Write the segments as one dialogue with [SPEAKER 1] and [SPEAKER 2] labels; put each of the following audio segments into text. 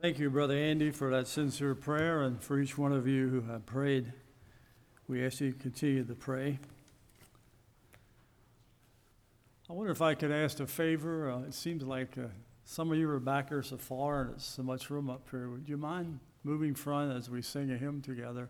[SPEAKER 1] Thank you, Brother Andy, for that sincere prayer, and for each one of you who have prayed. We ask you to continue to pray. I wonder if I could ask a favor. It seems like some of you are back here so far, and there's so much room up here. Would you mind moving front as we sing a hymn together?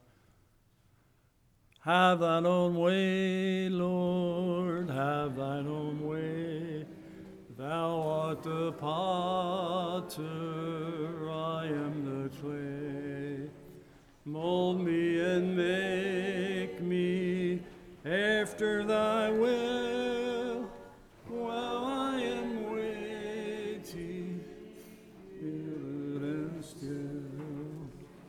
[SPEAKER 1] Have thine own way, Lord, have thine own way. Thou art the potter, I am the clay. Mold me and make me after thy will, while I am waiting, still and still.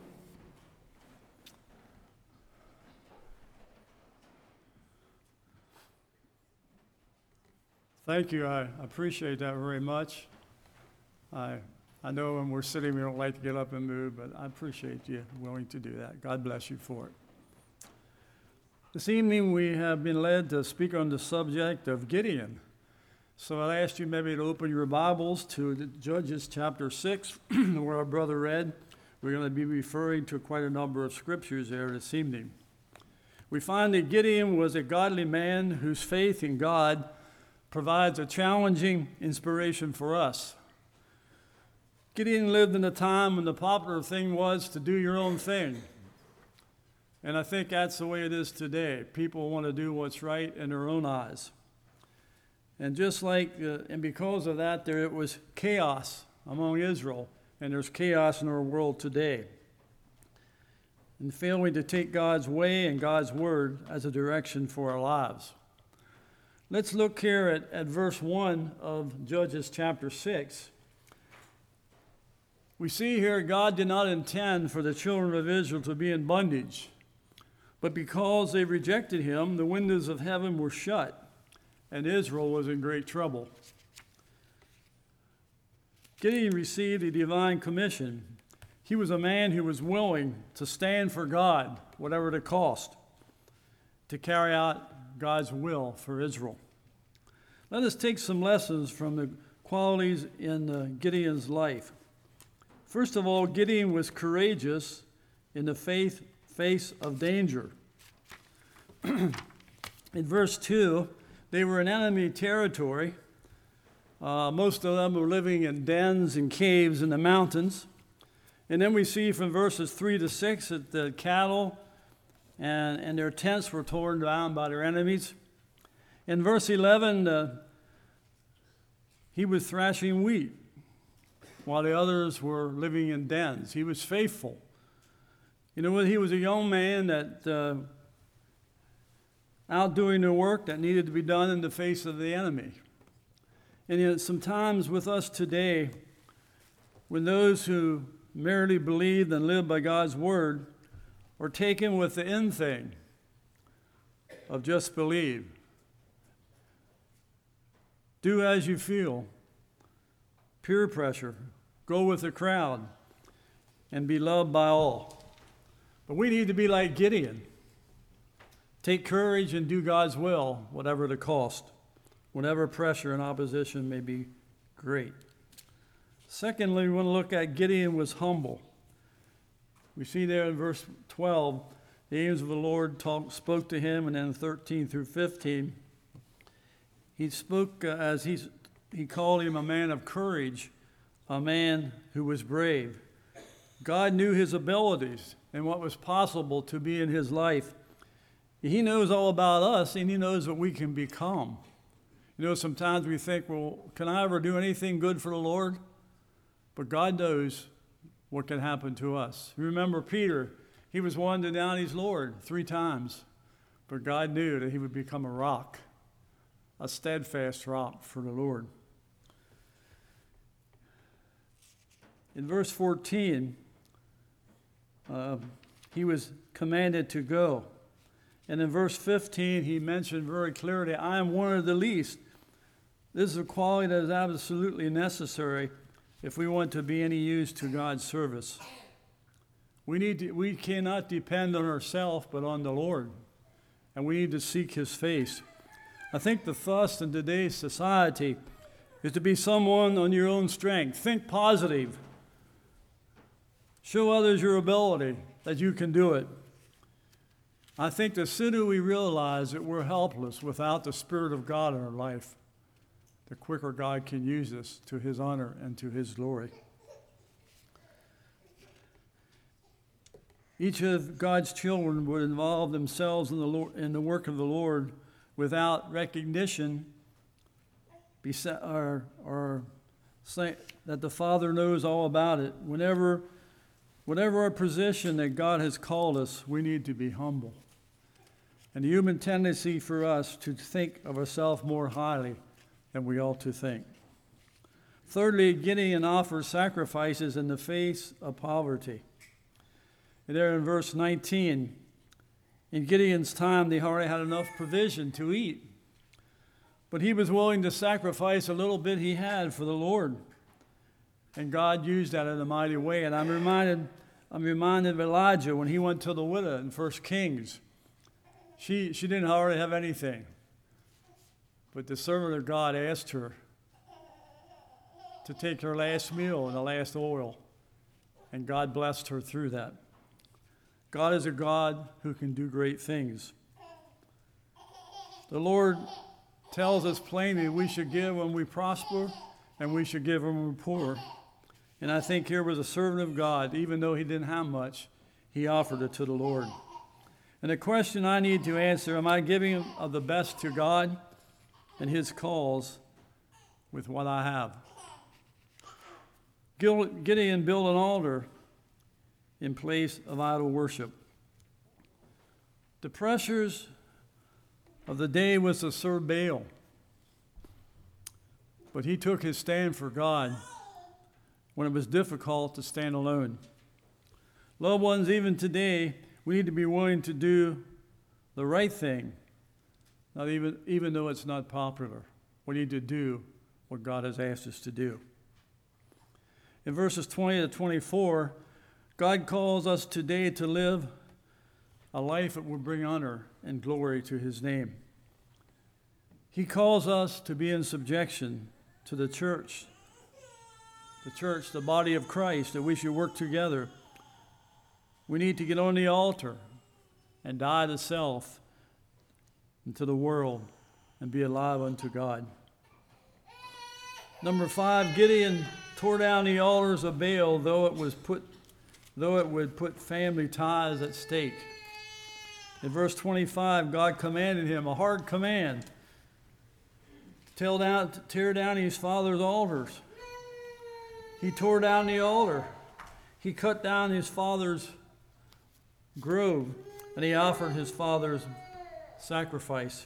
[SPEAKER 1] Thank you. I appreciate that very much. I know when we're sitting, we don't like to get up and move, but I appreciate you willing to do that. God bless you for it. This evening, we have been led to speak on the subject of Gideon. So I asked you maybe to open your Bibles to Judges chapter 6, where our brother read. We're going to be referring to quite a number of scriptures there this evening. We find that Gideon was a godly man whose faith in God provides a challenging inspiration for us. Gideon lived in a time when the popular thing was to do your own thing. And I think that's the way it is today. People want to do what's right in their own eyes. And just like, and because of that, there it was chaos among Israel, and there's chaos in our world today. And failing to take God's way and God's word as a direction for our lives. Let's look here at verse 1 of Judges chapter 6. We see here God did not intend for the children of Israel to be in bondage, but because they rejected him, the windows of heaven were shut, and Israel was in great trouble. Gideon received a divine commission. He was a man who was willing to stand for God, whatever the cost, to carry out God's will for Israel. Let us take some lessons from the qualities in Gideon's life. First of all, Gideon was courageous in the face of danger. In verse 2, they were in enemy territory. Most of them were living in dens and caves in the mountains. And then we see from verses 3 to 6 that the cattle and their tents were torn down by their enemies. In verse 11, he was thrashing wheat while the others were living in dens. He was faithful. You know, he was a young man that out doing the work that needed to be done in the face of the enemy. And yet sometimes with us today, when those who merely believe and live by God's word are taken with the end thing of just believe. Do as you feel. Peer pressure. Go with the crowd. And be loved by all. But we need to be like Gideon. Take courage and do God's will, whatever the cost. Whatever pressure and opposition may be great. Secondly, we want to look at Gideon was humble. We see there in verse 12, the angels of the Lord spoke to him, and then 13 through 15, he spoke as he called him a man of courage, a man who was brave. God knew his abilities and what was possible to be in his life. He knows all about us, and he knows what we can become. You know, sometimes we think, well, can I ever do anything good for the Lord? But God knows what can happen to us. Remember Peter, he was one to deny his Lord 3 times, but God knew that he would become a rock. A steadfast rock for the Lord. In verse 14, he was commanded to go. And in verse 15, he mentioned very clearly, I am one of the least. This is a quality that is absolutely necessary if we want to be any use to God's service. We cannot depend on ourselves, but on the Lord. And we need to seek his face. I think the thrust in today's society is to be someone on your own strength. Think positive. Show others your ability, that you can do it. I think the sooner we realize that we're helpless without the Spirit of God in our life, the quicker God can use us to His honor and to His glory. Each of God's children would involve themselves in the work of the Lord without recognition or saying that the Father knows all about it. Whatever our position that God has called us, we need to be humble. And the human tendency for us to think of ourselves more highly than we ought to think. Thirdly, Gideon offers sacrifices in the face of poverty. And there in verse 19, in Gideon's time, they already had enough provision to eat. But he was willing to sacrifice a little bit he had for the Lord. And God used that in a mighty way. And I'm reminded of Elijah when he went to the widow in 1 Kings. She didn't already have anything. But the servant of God asked her to take her last meal and the last oil. And God blessed her through that. God is a God who can do great things. The Lord tells us plainly we should give when we prosper and we should give when we're poor. And I think here was a servant of God, even though he didn't have much, he offered it to the Lord. And the question I need to answer, am I giving of the best to God and His cause with what I have? Gideon built an altar in place of idol worship. The pressures of the day was to serve Baal. But he took his stand for God when it was difficult to stand alone. Loved ones, even today, we need to be willing to do the right thing, not even though it's not popular. We need to do what God has asked us to do. In verses 20 to 24, God calls us today to live a life that will bring honor and glory to His name. He calls us to be in subjection to the church, the body of Christ, that we should work together. We need to get on the altar and die to self and to the world and be alive unto God. Number 5, Gideon tore down the altars of Baal, though it would put family ties at stake. In verse 25, God commanded him, a hard command, tear down his father's altars. He tore down the altar. He cut down his father's grove, and he offered his father's sacrifice.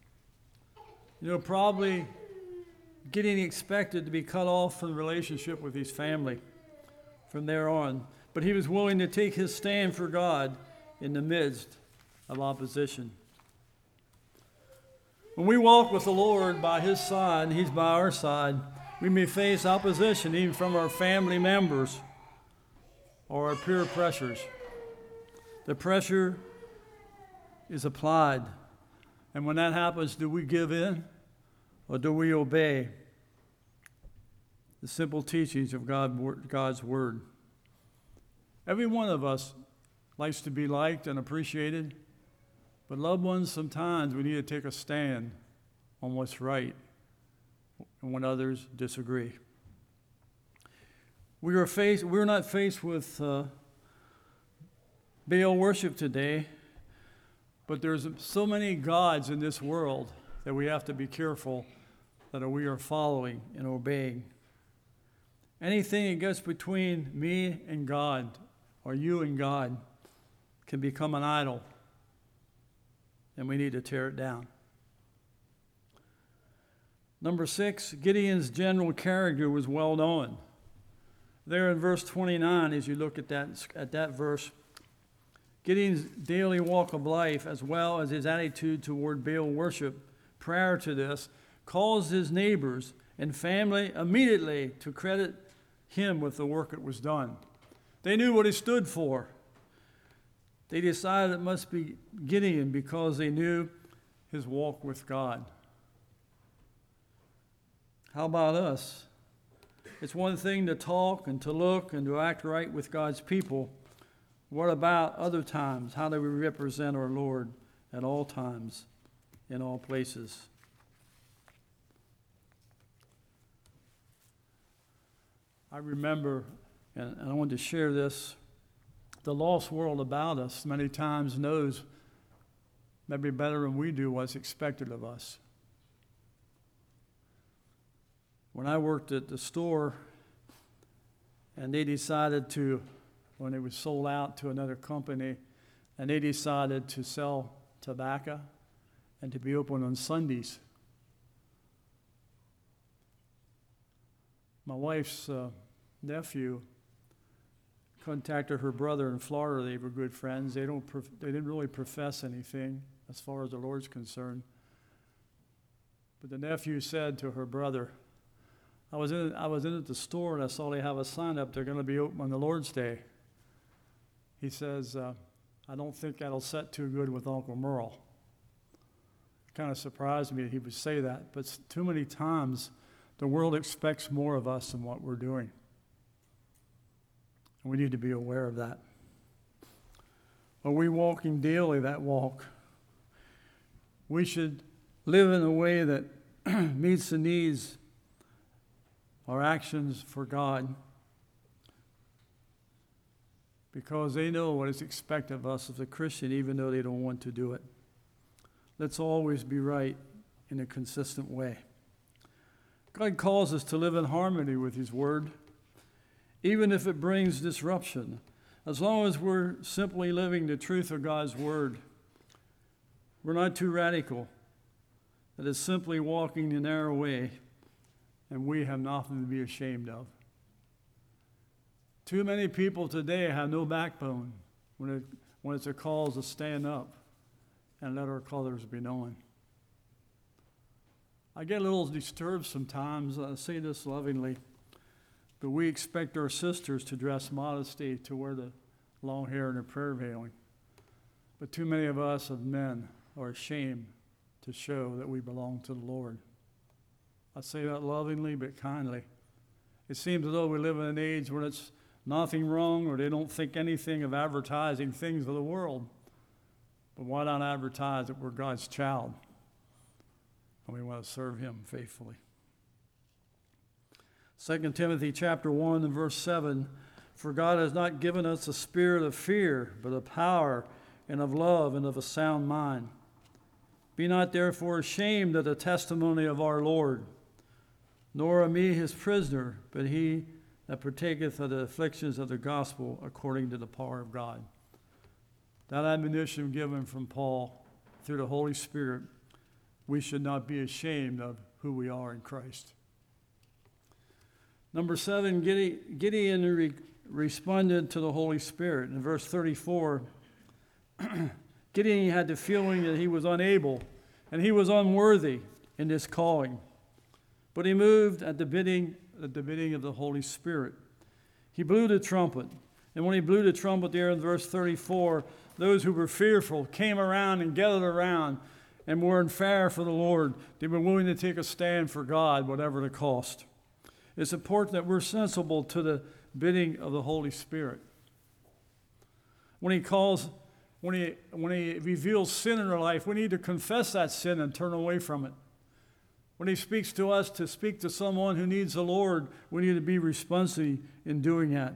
[SPEAKER 1] Probably Gideon expected to be cut off from the relationship with his family from there on. But he was willing to take his stand for God in the midst of opposition. When we walk with the Lord by His side, and He's by our side, we may face opposition even from our family members or our peer pressures. The pressure is applied. And when that happens, do we give in or do we obey the simple teachings of God's Word? Every one of us likes to be liked and appreciated, but loved ones, sometimes we need to take a stand on what's right and when others disagree. We're not faced with Baal worship today, but there's so many gods in this world that we have to be careful that we are following and obeying. Anything that gets between me and God, or you and God, can become an idol, and we need to tear it down. Number 6, Gideon's general character was well known. There in verse 29, as you look at that verse, Gideon's daily walk of life, as well as his attitude toward Baal worship prior to this, caused his neighbors and family immediately to credit him with the work that was done. They knew what he stood for. They decided it must be Gideon because they knew his walk with God. How about us? It's one thing to talk and to look and to act right with God's people. What about other times? How do we represent our Lord at all times, in all places? I remember, and I wanted to share this, the lost world about us many times knows maybe better than we do what's expected of us. When I worked at the store and they decided to, when it was sold out to another company, and they decided to sell tobacco and to be open on Sundays, my wife's nephew contacted her brother in Florida. They were good friends. They didn't really profess anything as far as the Lord's concerned. But the nephew said to her brother, I was in at the store and I saw they have a sign up, they're going to be open on the Lord's Day. He says, I don't think that'll set too good with Uncle Merle. It kind of surprised me that he would say that, but too many times the world expects more of us than what we're doing. And we need to be aware of that. Are we walking daily that walk? We should live in a way that meets the needs, our actions for God, because they know what is expected of us as a Christian, even though they don't want to do it. Let's always be right in a consistent way. God calls us to live in harmony with His Word, even if it brings disruption. As long as we're simply living the truth of God's Word, we're not too radical. It is simply walking the narrow way, and we have nothing to be ashamed of. Too many people today have no backbone when it's a call to stand up and let our colors be known. I get a little disturbed sometimes. I say this lovingly, but we expect our sisters to dress modesty, to wear the long hair and the prayer veiling. But too many of us as men are ashamed to show that we belong to the Lord. I say that lovingly but kindly. It seems as though we live in an age where it's nothing wrong, or they don't think anything of advertising things of the world. But why not advertise that we're God's child and we want to serve Him faithfully? 2 Timothy chapter 1 and verse 7, for God has not given us a spirit of fear, but of power and of love and of a sound mind. Be not therefore ashamed of the testimony of our Lord, nor of me his prisoner, but he that partaketh of the afflictions of the gospel according to the power of God. That admonition given from Paul through the Holy Spirit, we should not be ashamed of who we are in Christ. Number 7, Gideon responded to the Holy Spirit. In verse 34, Gideon had the feeling that he was unable and he was unworthy in this calling. But he moved at the bidding of the Holy Spirit. He blew the trumpet. And when he blew the trumpet there in verse 34, those who were fearful came around and gathered around and were in fire for the Lord. They were willing to take a stand for God, whatever the cost. It's important that we're sensible to the bidding of the Holy Spirit. When he reveals sin in our life, we need to confess that sin and turn away from it. When he speaks to us to speak to someone who needs the Lord, we need to be responsive in doing that.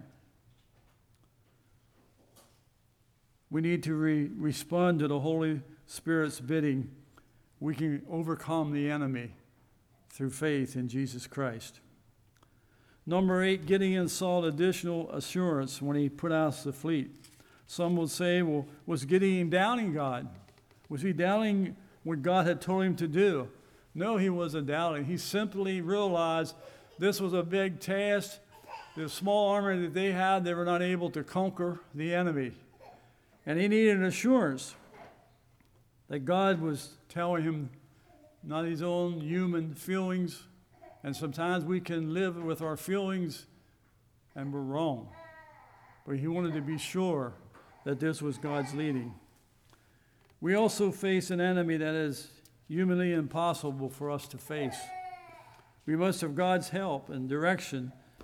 [SPEAKER 1] We need to respond to the Holy Spirit's bidding. We can overcome the enemy through faith in Jesus Christ. Number 8, Gideon sought additional assurance when he put out the fleet. Some will say, well, was Gideon doubting God? Was he doubting what God had told him to do? No, he wasn't doubting. He simply realized this was a big task. The small army that they had, they were not able to conquer the enemy. And he needed an assurance that God was telling him not his own human feelings. And sometimes we can live with our feelings and we're wrong. But he wanted to be sure that this was God's leading. We also face an enemy that is humanly impossible for us to face. We must have God's help and direction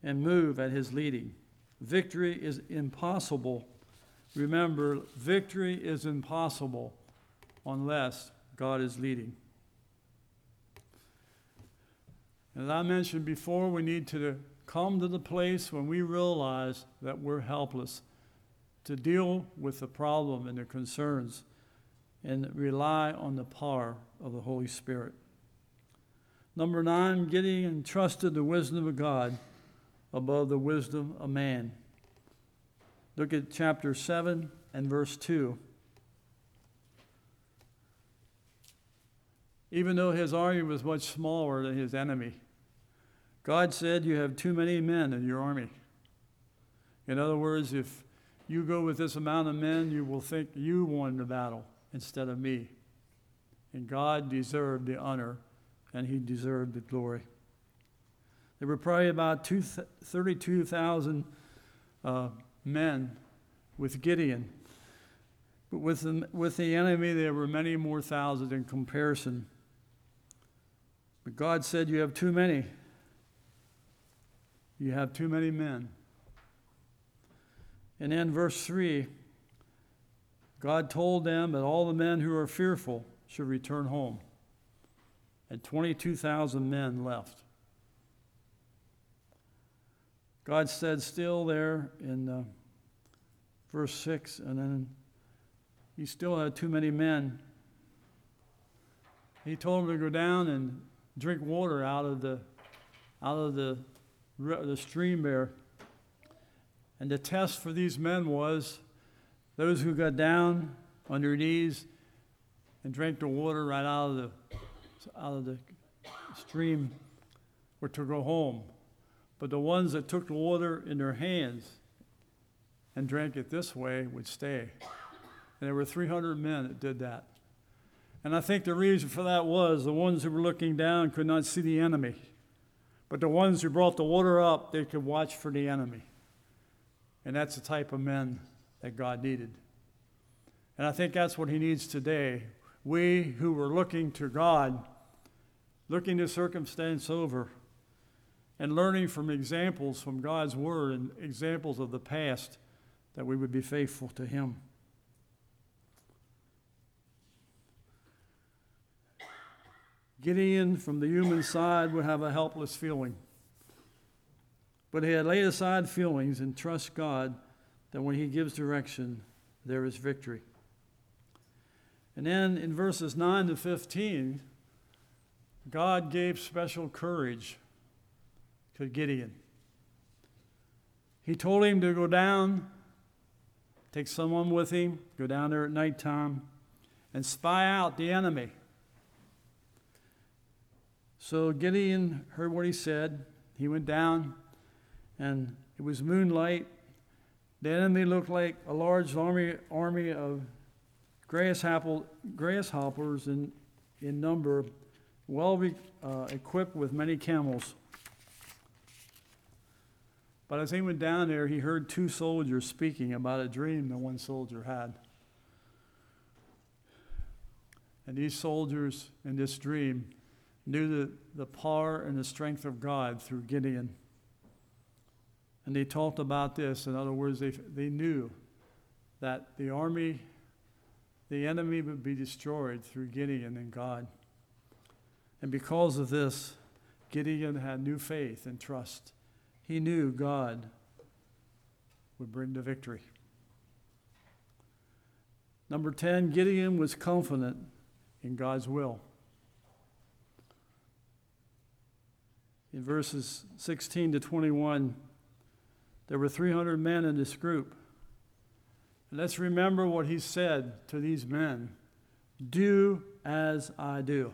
[SPEAKER 1] and move at his leading. Victory is impossible. Remember, victory is impossible unless God is leading. As I mentioned before, we need to come to the place when we realize that we're helpless to deal with the problem and the concerns and rely on the power of the Holy Spirit. Number 9, Gideon trusted the wisdom of God above the wisdom of man. Look at chapter 7 and verse 2. Even though his army was much smaller than his enemy, God said, you have too many men in your army. In other words, if you go with this amount of men, you will think you won the battle instead of me. And God deserved the honor, and he deserved the glory. There were probably about 32,000 men with Gideon. But with the enemy, there were many more thousands in comparison. But God said, you have too many. You have too many men. And then verse 3, God told them that all the men who are fearful should return home. And 22,000 men left. God said still there in verse 6, and then he still had too many men. He told them to go down and drink water out of the stream there. And the test for these men was those who got down on their knees and drank the water right out of the stream were to go home. But the ones that took the water in their hands and drank it this way would stay. And there were 300 men that did that. And I think the reason for that was the ones who were looking down could not see the enemy. But the ones who brought the water up, they could watch for the enemy. And that's the type of men that God needed. And I think that's what he needs today. We who were looking to God, looking the circumstance over, and learning from examples from God's word and examples of the past, that we would be faithful to him. Gideon, from the human side, would have a helpless feeling. But he had laid aside feelings and trust God that when he gives direction, there is victory. And then in verses 9 to 15, God gave special courage to Gideon. He told him to go down, take someone with him, go down there at nighttime, and spy out the enemy. So Gideon heard what he said. He went down, and it was moonlight. The enemy looked like a large army of grasshoppers in number, well equipped with many camels. But as he went down there, he heard 2 soldiers speaking about a dream that one soldier had. And these soldiers in this dream knew the power and the strength of God through Gideon. And they talked about this. In other words, they knew that the enemy would be destroyed through Gideon and God. And because of this, Gideon had new faith and trust. He knew God would bring the victory. Number 10, Gideon was confident in God's will. In verses 16 to 21, there were 300 men in this group. And let's remember what he said to these men. Do as I do.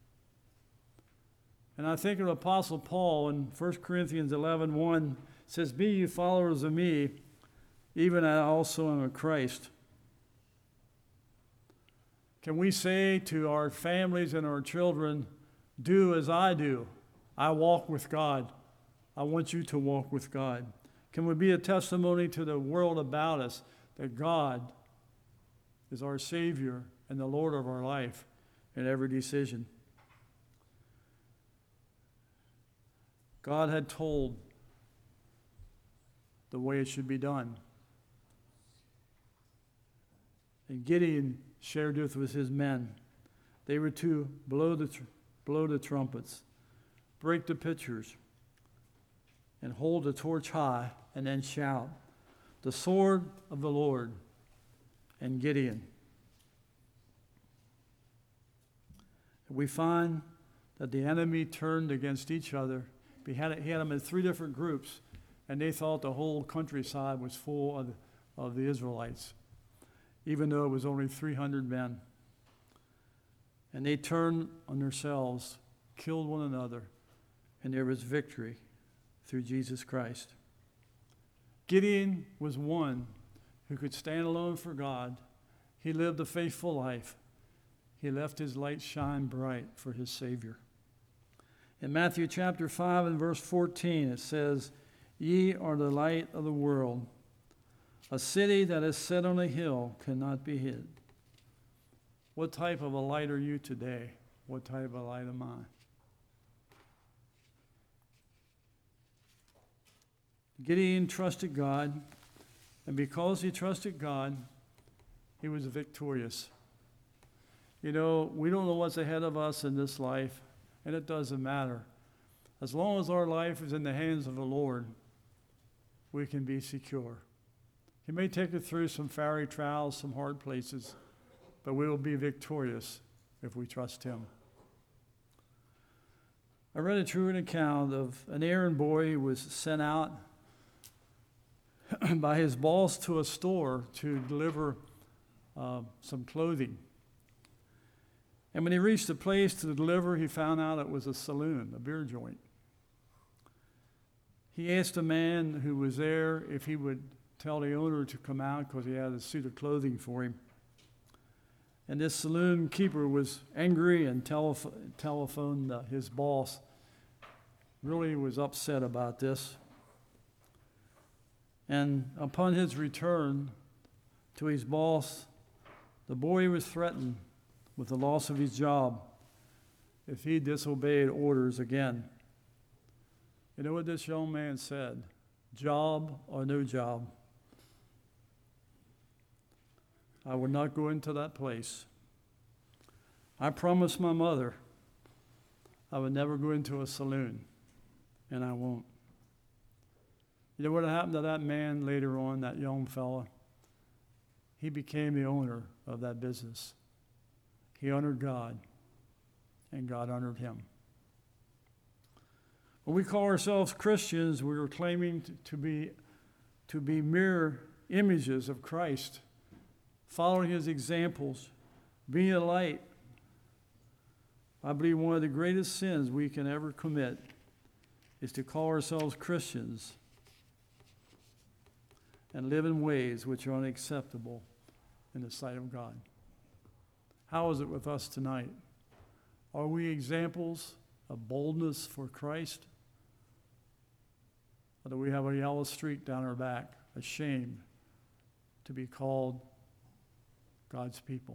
[SPEAKER 1] And I think of the Apostle Paul in 1 Corinthians 11:1 says, be you followers of me, even I also am of Christ. Can we say to our families and our children, do as I do? I walk with God. I want you to walk with God. Can we be a testimony to the world about us that God is our Savior and the Lord of our life in every decision? God had told the way it should be done. And Gideon shared this with his men. They were to blow the trumpets, break the pitchers, and hold the torch high, and then shout, "The sword of the Lord and Gideon." We find that the enemy turned against each other. He had them in 3 different groups, and they thought the whole countryside was full of the Israelites, even though it was only 300 men. And they turned on themselves, killed one another, and there was victory through Jesus Christ. Gideon was one who could stand alone for God. He lived a faithful life. He left his light shine bright for his Savior. In Matthew chapter 5 and verse 14, it says, "Ye are the light of the world. A city that is set on a hill cannot be hid." What type of a light are you today? What type of a light am I? Gideon trusted God, and because he trusted God, he was victorious. You know, we don't know what's ahead of us in this life, and it doesn't matter. As long as our life is in the hands of the Lord, we can be secure. He may take us through some fiery trials, some hard places, but we will be victorious if we trust him. I read a true account of an errand boy who was sent out by his boss to a store to deliver some clothing. And when he reached the place to deliver, he found out it was a saloon, a beer joint. He asked a man who was there if he would tell the owner to come out because he had a suit of clothing for him. And this saloon keeper was angry and telephoned his boss. Really was upset about this. And upon his return to his boss, the boy was threatened with the loss of his job if he disobeyed orders again. You know what this young man said? Job or no job, I would not go into that place. I promised my mother I would never go into a saloon, and I won't. You know what happened to that man later on, that young fella? He became the owner of that business. He honored God, and God honored him. When we call ourselves Christians, we are claiming to be mirror images of Christ, following his examples, being a light. I believe one of the greatest sins we can ever commit is to call ourselves Christians and live in ways which are unacceptable in the sight of God. How is it with us tonight? Are we examples of boldness for Christ? Or do we have a yellow streak down our back, ashamed to be called God's people?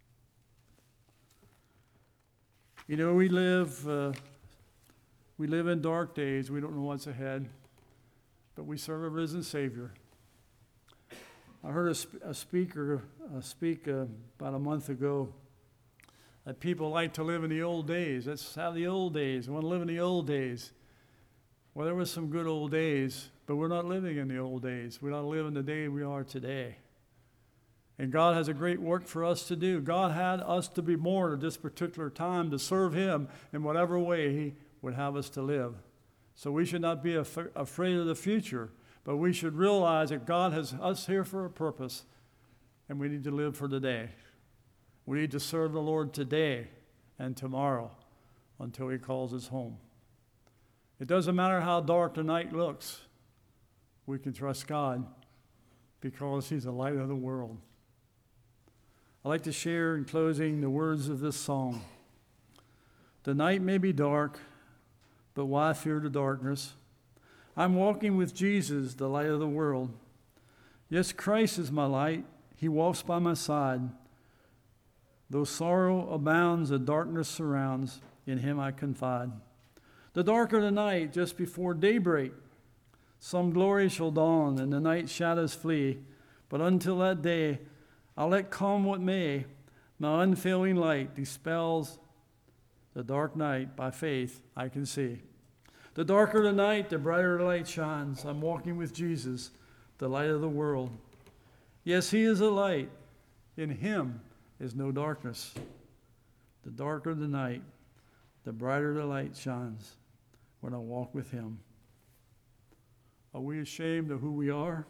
[SPEAKER 1] You know, we live in dark days. We don't know what's ahead, but we serve a risen Savior. I heard a speaker speak about a month ago that people like to live in the old days. Let's have the old days. We want to live in the old days. Well, there were some good old days, but we're not living in the old days. We're not living the day we are today. And God has a great work for us to do. God had us to be born at this particular time to serve him in whatever way he would have us to live. So we should not be afraid of the future, but we should realize that God has us here for a purpose, and we need to live for today. We need to serve the Lord today and tomorrow until he calls us home. It doesn't matter how dark the night looks. We can trust God because he's the light of the world. I'd like to share in closing the words of this song. The night may be dark, but why fear the darkness? I'm walking with Jesus, the light of the world. Yes, Christ is my light. He walks by my side. Though sorrow abounds and darkness surrounds, in him I confide. The darker the night, just before daybreak, Some glory shall dawn, and the night shadows flee. But until that day, I'll let come what may. My unfailing light dispels the dark night. By faith, I can see. The darker the night, the brighter the light shines. I'm walking with Jesus, the light of the world. Yes, he is a light. In him is no darkness. The darker the night, the brighter the light shines when I walk with him. Are we ashamed of who we are?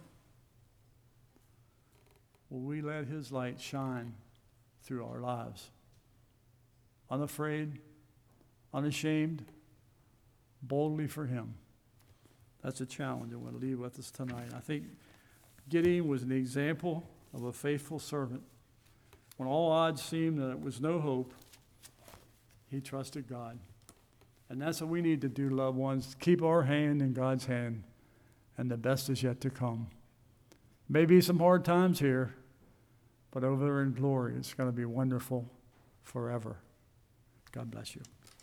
[SPEAKER 1] Will we let his light shine through our lives? Unafraid, unashamed, boldly for him. That's a challenge I want to leave with us tonight. I think Gideon was an example of a faithful servant. When all odds seemed that it was no hope, he trusted God. And that's what we need to do, loved ones. Keep our hand in God's hand, and the best is yet to come. Maybe some hard times here, but over there in glory, it's going to be wonderful forever. God bless you.